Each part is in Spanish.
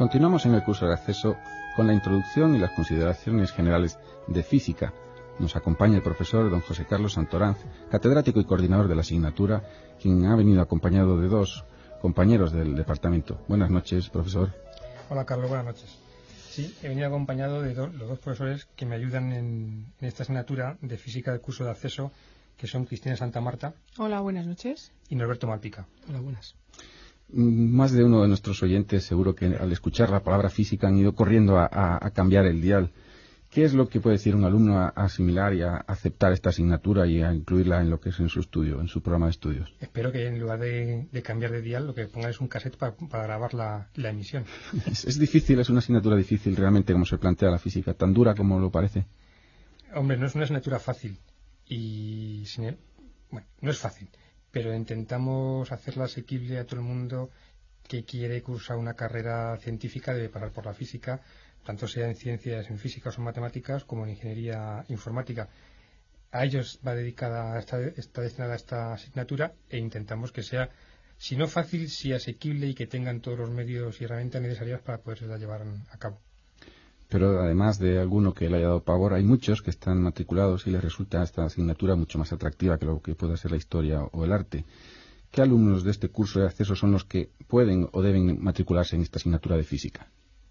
Continuamos en el curso de acceso con la introducción y las consideraciones generales de física. Nos acompaña el profesor don José Carlos Santoranz, catedrático y coordinador de la asignatura, quien ha venido acompañado de dos compañeros del departamento. Buenas noches, profesor. Hola, Carlos, buenas noches. Sí, he venido acompañado de los dos profesores que me ayudan en esta asignatura de física del curso de acceso, que son Cristina Santa Marta. Hola, buenas noches. Y Norberto Malpica. Hola, buenas. Más de uno de nuestros oyentes seguro que al escuchar la palabra física han ido corriendo a cambiar el dial. ¿Qué es lo que puede decir un alumno a asimilar y a aceptar esta asignatura y a incluirla en lo que es en su estudio, en su programa de estudios? Espero que en lugar de cambiar de dial, lo que pongan es un cassette para grabar la emisión. Es difícil, es una asignatura difícil realmente como se plantea la física, tan dura como lo parece. Hombre, no es una asignatura fácil y bueno, no es fácil, pero intentamos hacerla asequible a todo el mundo que quiere cursar una carrera científica, debe pasar por la física, tanto sea en ciencias, en físicas o matemáticas, como en ingeniería informática. A ellos va dedicada, está destinada esta asignatura e intentamos que sea, si no fácil, sí asequible y que tengan todos los medios y herramientas necesarias para poderla llevar a cabo. Pero además de alguno que le haya dado pavor, hay muchos que están matriculados y les resulta esta asignatura mucho más atractiva que lo que pueda ser la historia o el arte. ¿Qué alumnos de este curso de acceso son los que pueden o deben matricularse en esta asignatura de física?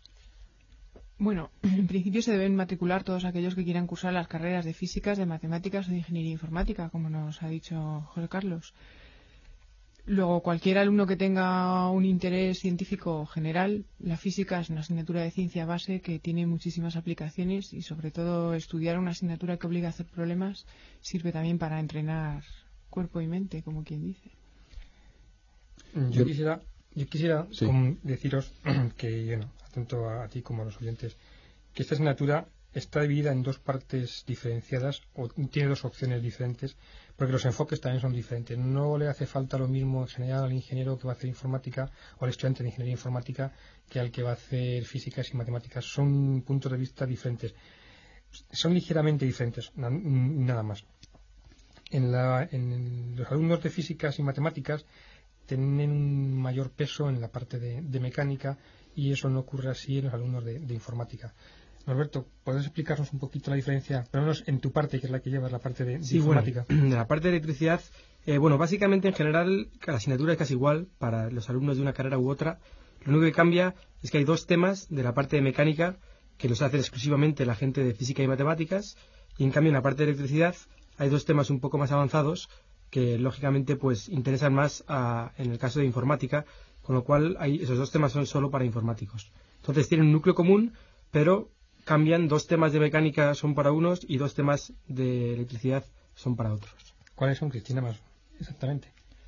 Bueno, en principio se deben matricular todos aquellos que quieran cursar las carreras de físicas, de matemáticas o de ingeniería informática, como nos ha dicho José Carlos. Luego, cualquier alumno que tenga un interés científico general, la física es una asignatura de ciencia base que tiene muchísimas aplicaciones y, sobre todo, estudiar una asignatura que obliga a hacer problemas sirve también para entrenar cuerpo y mente, como quien dice. Yo quisiera sí, deciros que, bueno, tanto a ti como a los oyentes, que esta asignatura está dividida en dos partes diferenciadas o tiene dos opciones diferentes, porque los enfoques también son diferentes. No le hace falta lo mismo en general al ingeniero que va a hacer informática o al estudiante de ingeniería informática que al que va a hacer físicas y matemáticas. Son puntos de vista diferentes. Son ligeramente diferentes, nada más. En los alumnos de físicas y matemáticas tienen un mayor peso en la parte de mecánica y eso no ocurre así en los alumnos de informática. Norberto, ¿puedes explicarnos un poquito la diferencia, por lo menos en tu parte, que es la que llevas, la parte de informática? Bueno, de la parte de electricidad, básicamente en general la asignatura es casi igual para los alumnos de una carrera u otra. Lo único que cambia es que hay dos temas de la parte de mecánica que los hace exclusivamente la gente de física y matemáticas, y en cambio en la parte de electricidad hay dos temas un poco más avanzados que lógicamente pues interesan más en el caso de informática, con lo cual esos dos temas son solo para informáticos. Entonces tienen un núcleo común, pero cambian, dos temas de mecánica son para unos y dos temas de electricidad son para otros. ¿Cuáles son, Cristina, más exactamente?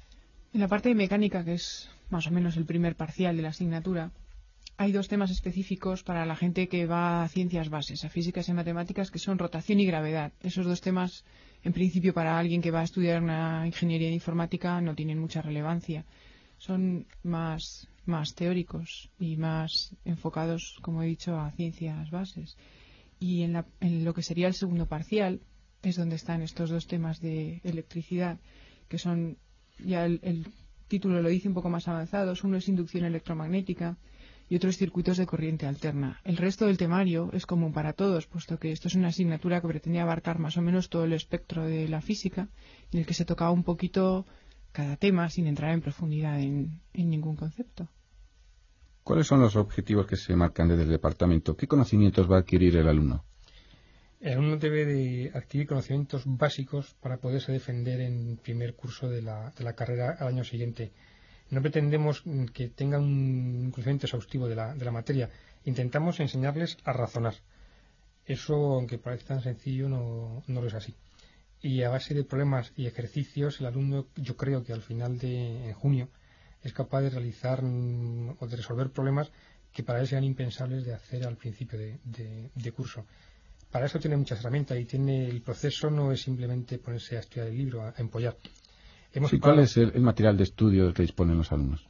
En la parte de mecánica, que es más o menos el primer parcial de la asignatura, hay dos temas específicos para la gente que va a ciencias bases, a físicas y matemáticas, que son rotación y gravedad. Esos dos temas, en principio, para alguien que va a estudiar una ingeniería de informática no tienen mucha relevancia. Son más teóricos y más enfocados, como he dicho, a ciencias bases. Y en lo que sería el segundo parcial es donde están estos dos temas de electricidad, que son, ya el título lo dice, un poco más avanzados. Uno es inducción electromagnética y otro es circuitos de corriente alterna. El resto del temario es común para todos, puesto que esto es una asignatura que pretendía abarcar más o menos todo el espectro de la física, en el que se tocaba un poquito cada tema sin entrar en profundidad en ningún concepto. ¿Cuáles son los objetivos que se marcan desde el departamento? ¿Qué conocimientos va a adquirir el alumno? El alumno debe de adquirir conocimientos básicos para poderse defender en primer curso de la carrera al año siguiente. No pretendemos que tengan un conocimiento exhaustivo de la materia. Intentamos enseñarles a razonar. Eso, aunque parece tan sencillo, no lo es así. Y a base de problemas y ejercicios, el alumno, yo creo que al final en junio, es capaz de realizar o de resolver problemas que para él sean impensables de hacer al principio de curso. Para eso tiene muchas herramientas y el proceso no es simplemente ponerse a estudiar el libro, a empollar. ¿Cuál es el material de estudio del que disponen los alumnos?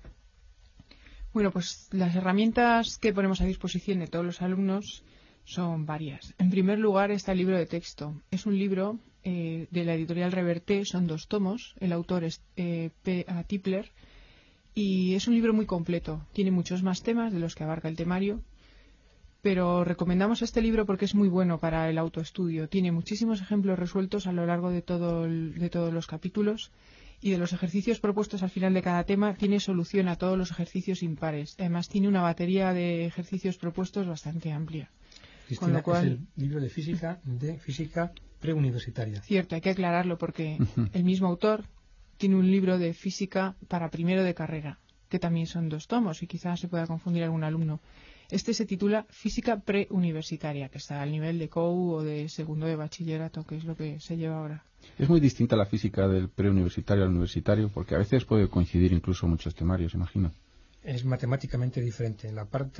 Bueno, pues las herramientas que ponemos a disposición de todos los alumnos son varias. En primer lugar está el libro de texto. Es un libro de la editorial Reverté, son 2 tomos. El autor es P. A. Tipler y es un libro muy completo. Tiene muchos más temas de los que abarca el temario, pero recomendamos este libro porque es muy bueno para el autoestudio. Tiene muchísimos ejemplos resueltos a lo largo de todos los capítulos, y de los ejercicios propuestos al final de cada tema tiene solución a todos los ejercicios impares. Además tiene una batería de ejercicios propuestos bastante amplia. Cristina, con lo cual, es el libro de física preuniversitaria. Cierto, hay que aclararlo porque el mismo autor tiene un libro de física para primero de carrera, que también son 2 tomos y quizás se pueda confundir algún alumno. Este se titula Física Preuniversitaria, que está al nivel de COU o de segundo de bachillerato, que es lo que se lleva ahora. Es muy distinta la física del preuniversitario al universitario, porque a veces puede coincidir incluso muchos temarios, imagino. Es matemáticamente diferente. La parte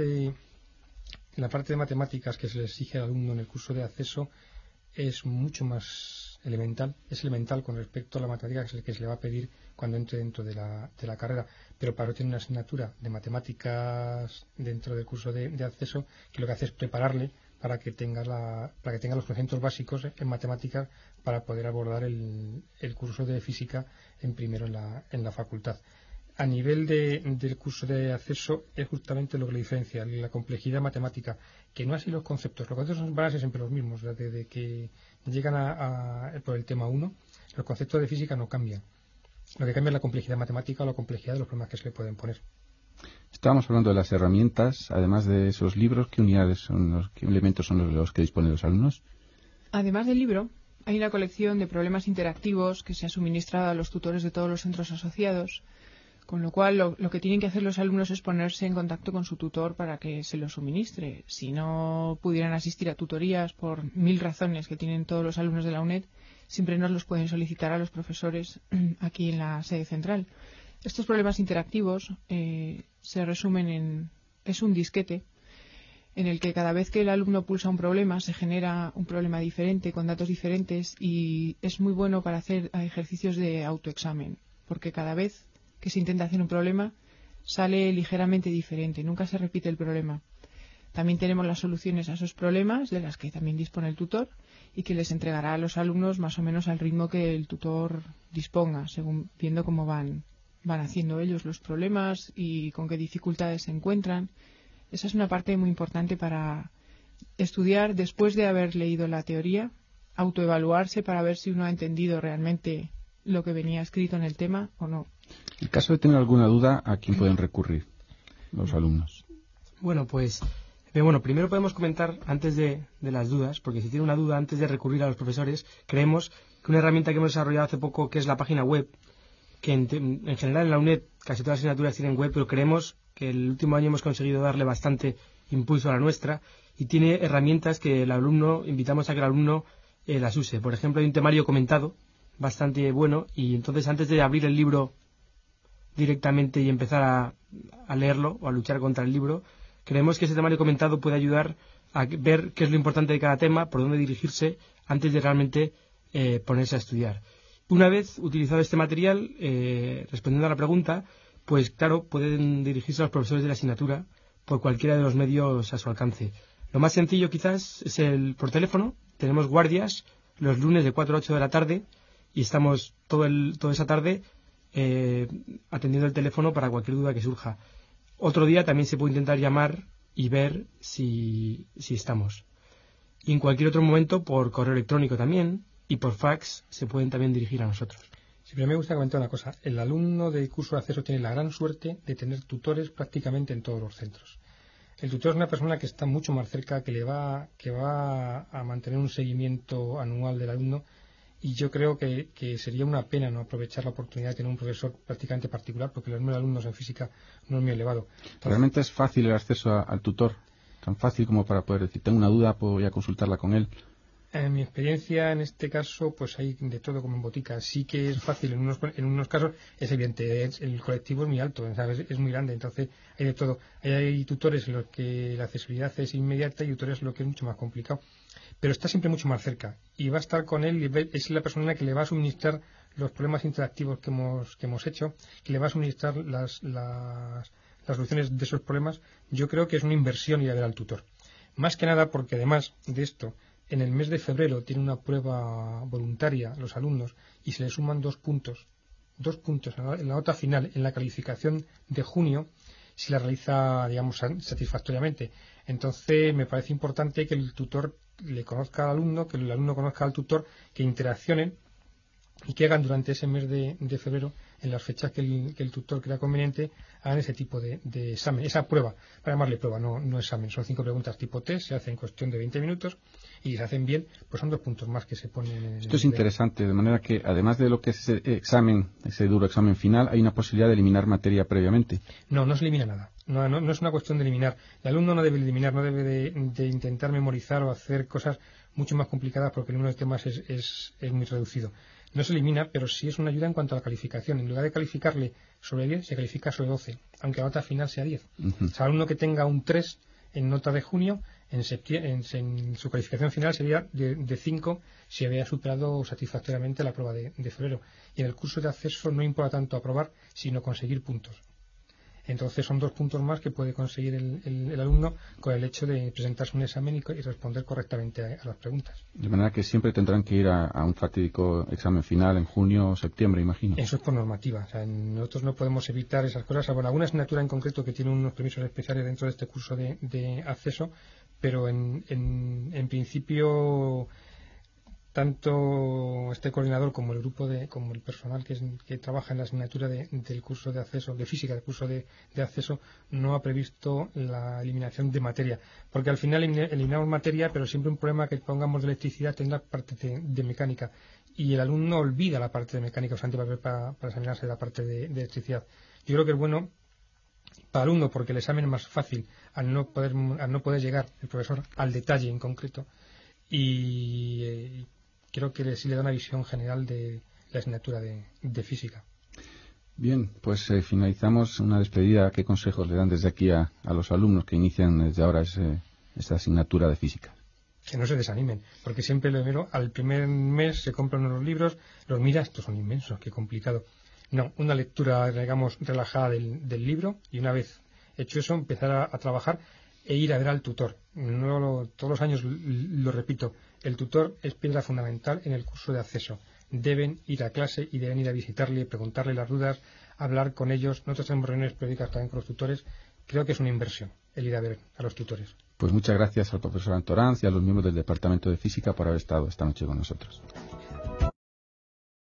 de matemáticas que se le exige al alumno en el curso de acceso es mucho más elemental. Es elemental con respecto a la matemática que se le va a pedir cuando entre dentro de la carrera. Pero para tener una asignatura de matemáticas dentro del curso de acceso, que lo que hace es prepararle para que tenga los conocimientos básicos en matemáticas para poder abordar el curso de física en primero en la facultad. A nivel del curso de acceso es justamente lo que le diferencia, la complejidad matemática, que no así los conceptos. Los conceptos van a ser siempre los mismos, desde que llegan por el tema 1, los conceptos de física no cambian. Lo que cambia es la complejidad matemática o la complejidad de los problemas que se le pueden poner. Estábamos hablando de las herramientas, además de esos libros, ¿qué elementos son los que disponen los alumnos? Además del libro, hay una colección de problemas interactivos que se ha suministrado a los tutores de todos los centros asociados, con lo cual lo que tienen que hacer los alumnos es ponerse en contacto con su tutor para que se los suministre. Si no pudieran asistir a tutorías por 1000 razones que tienen todos los alumnos de la UNED, siempre nos los pueden solicitar a los profesores aquí en la sede central. Estos problemas interactivos se resumen es un disquete en el que cada vez que el alumno pulsa un problema se genera un problema diferente con datos diferentes, y es muy bueno para hacer ejercicios de autoexamen, porque cada vez que se intenta hacer un problema sale ligeramente diferente, nunca se repite el problema. También tenemos las soluciones a esos problemas, de las que también dispone el tutor, y que les entregará a los alumnos más o menos al ritmo que el tutor disponga, según viendo cómo van haciendo ellos los problemas y con qué dificultades se encuentran. Esa es una parte muy importante para estudiar después de haber leído la teoría, autoevaluarse para ver si uno ha entendido realmente lo que venía escrito en el tema o no. En caso de tener alguna duda, ¿a quién pueden recurrir los alumnos? Bueno, primero podemos comentar antes de las dudas, porque si tiene una duda antes de recurrir a los profesores, creemos que una herramienta que hemos desarrollado hace poco, que es la página web, que en general en la UNED casi todas las asignaturas tienen web, pero creemos que el último año hemos conseguido darle bastante impulso a la nuestra, y tiene herramientas que invitamos a que el alumno las use. Por ejemplo, hay un temario comentado bastante bueno, y entonces antes de abrir el libro directamente y empezar a leerlo o a luchar contra el libro, creemos que ese temario comentado puede ayudar a ver qué es lo importante de cada tema, por dónde dirigirse antes de realmente ponerse a estudiar. Una vez utilizado este material, respondiendo a la pregunta, pues claro, pueden dirigirse a los profesores de la asignatura por cualquiera de los medios a su alcance. Lo más sencillo quizás es por teléfono. Tenemos guardias los lunes de 4 a 8 de la tarde y estamos toda esa tarde atendiendo el teléfono para cualquier duda que surja. Otro día también se puede intentar llamar y ver si estamos. Y en cualquier otro momento por correo electrónico también, y por fax se pueden también dirigir a nosotros. Sí, pero me gusta comentar una cosa. El alumno de curso de acceso tiene la gran suerte de tener tutores prácticamente en todos los centros. El tutor es una persona que está mucho más cerca, que va a mantener un seguimiento anual del alumno, y yo creo que sería una pena no aprovechar la oportunidad de tener un profesor prácticamente particular, porque el número de alumnos en física no es muy elevado. Realmente es fácil el acceso al tutor, tan fácil como para poder decir, tengo una duda, puedo ir a consultarla con él. En mi experiencia, en este caso, pues hay de todo como en botica. Sí que es fácil en unos casos, es evidente, el colectivo es muy alto, ¿sabes? Es muy grande, entonces hay de todo. Hay tutores en los que la accesibilidad es inmediata y tutores en los que es mucho más complicado. Pero está siempre mucho más cerca y va a estar con él, y es la persona que le va a suministrar los problemas interactivos que hemos hecho, que le va a suministrar las soluciones de esos problemas. Yo creo que es una inversión ir a ver al tutor. Más que nada porque además de esto, en el mes de febrero tiene una prueba voluntaria los alumnos y se le suman 2 puntos 2 puntos en la nota final, en la calificación de junio, si la realiza, digamos, satisfactoriamente. Entonces, me parece importante que el tutor le conozca al alumno, que el alumno conozca al tutor, que interaccionen y que hagan durante ese mes de febrero, en las fechas que el tutor crea conveniente, hagan ese tipo de examen, esa prueba, para llamarle prueba, no examen. Son 5 preguntas tipo test, se hacen en cuestión de 20 minutos y si se hacen bien, pues son 2 puntos más que se ponen en el... Esto es interesante, de manera que además de lo que es ese examen, ese duro examen final, hay una posibilidad de eliminar materia previamente. No se elimina nada. No es una cuestión de eliminar. El alumno no debe eliminar, no debe de intentar memorizar o hacer cosas mucho más complicadas porque el número de temas es muy reducido. No se elimina, pero sí es una ayuda en cuanto a la calificación. En lugar de calificarle sobre 10, se califica sobre 12, aunque la nota final sea 10. O sea, el alumno que tenga un 3 en nota de junio, en su calificación final sería de 5 si había superado satisfactoriamente la prueba de febrero. Y en el curso de acceso no importa tanto aprobar, sino conseguir puntos. Entonces son 2 puntos más que puede conseguir el alumno con el hecho de presentarse un examen y responder correctamente a las preguntas. De manera que siempre tendrán que ir a un fatídico examen final en junio o septiembre, imagino. Eso es por normativa. O sea, nosotros no podemos evitar esas cosas, salvo alguna asignatura en concreto que tiene unos permisos especiales dentro de este curso de acceso, pero en principio tanto este coordinador como el grupo como el personal que trabaja en la asignatura del curso de acceso, de física del curso de acceso, no ha previsto la eliminación de materia, porque al final eliminamos materia, pero siempre un problema que pongamos de electricidad tendrá parte de mecánica, y el alumno olvida la parte de mecánica usante para examinarse la parte de electricidad. Yo creo que es bueno para el alumno porque el examen es más fácil al no poder llegar el profesor al detalle en concreto, y creo que sí le da una visión general de la asignatura de física. Bien, pues finalizamos una despedida. ¿Qué consejos le dan desde aquí a los alumnos que inician desde ahora esta asignatura de física? Que no se desanimen, porque siempre lo primero, al primer mes se compran unos libros, los miras, estos son inmensos, qué complicado. No, una lectura, digamos, relajada del libro, y una vez hecho eso, empezar a trabajar e ir a ver al tutor. Todos los años lo repito, el tutor es piedra fundamental en el curso de acceso. Deben ir a clase y deben ir a visitarle, preguntarle las dudas, hablar con ellos. Nosotros tenemos reuniones periódicas también con los tutores. Creo que es una inversión el ir a ver a los tutores. Pues muchas gracias al profesor Antoranz y a los miembros del Departamento de Física por haber estado esta noche con nosotros.